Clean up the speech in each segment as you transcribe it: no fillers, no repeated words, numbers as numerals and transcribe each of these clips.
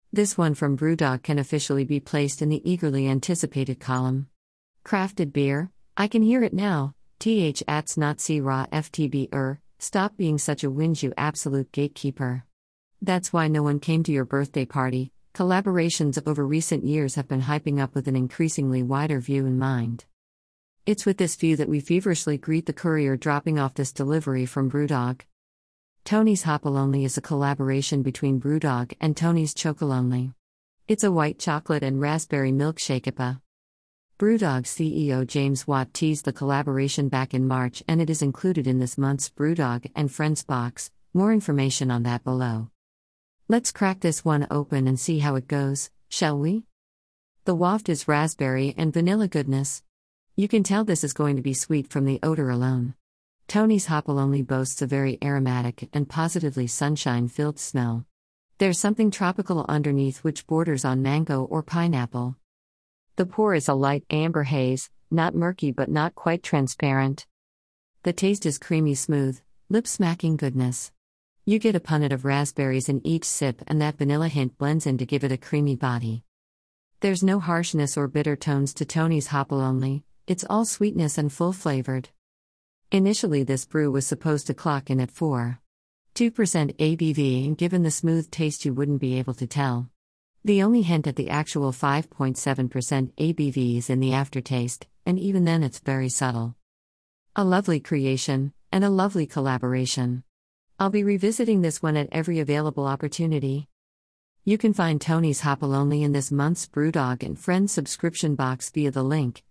This one from Brewdog can officially be placed in the eagerly anticipated column. Crafted beer, I can hear it now. Th ats not see raw ftb stop being such a whinge, you absolute gatekeeper. That's why no one came to your birthday party. Collaborations over recent years have been hyping up with an increasingly wider view in mind. It's with this view that we feverishly greet the courier dropping off this delivery from Brewdog. Tony's Hopalonely is a collaboration between Brewdog and Tony's Chocolonely. It's a white chocolate and raspberry milkshake IPA. Brewdog CEO James Watt teased the collaboration back in March, and it is included in this month's Brewdog and Friends box. More information on that below. Let's crack this one open and see how it goes, shall we? The waft is raspberry and vanilla goodness. You can tell this is going to be sweet from the odor alone. Tony's Hopalonely boasts a very aromatic and positively sunshine-filled smell. There's something tropical underneath which borders on mango or pineapple. The pour is a light amber haze, not murky but not quite transparent. The taste is creamy smooth, lip-smacking goodness. You get a punnet of raspberries in each sip, and that vanilla hint blends in to give it a creamy body. There's no harshness or bitter tones to Tony's Hopalonely, it's all sweetness and full-flavored. Initially this brew was supposed to clock in at 4.2% ABV, and given the smooth taste you wouldn't be able to tell. The only hint at the actual 5.7% ABV is in the aftertaste, and even then it's very subtle. A lovely creation, and a lovely collaboration. I'll be revisiting this one at every available opportunity. You can find Tony's Hopalonely in this month's Brewdog and Friends subscription box via the link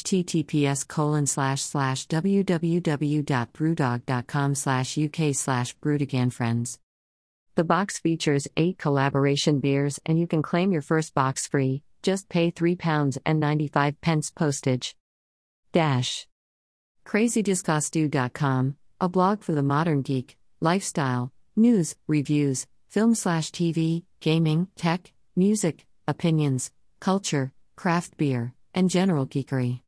https://www.brewdog.com/uk/brewdogandfriends. The box features 8 collaboration beers, and you can claim your first box free. Just pay £3.95 postage. CrazyDiscostu.com, a blog for the modern geek, lifestyle, news, reviews, film/TV, gaming, tech, music, opinions, culture, craft beer, and general geekery.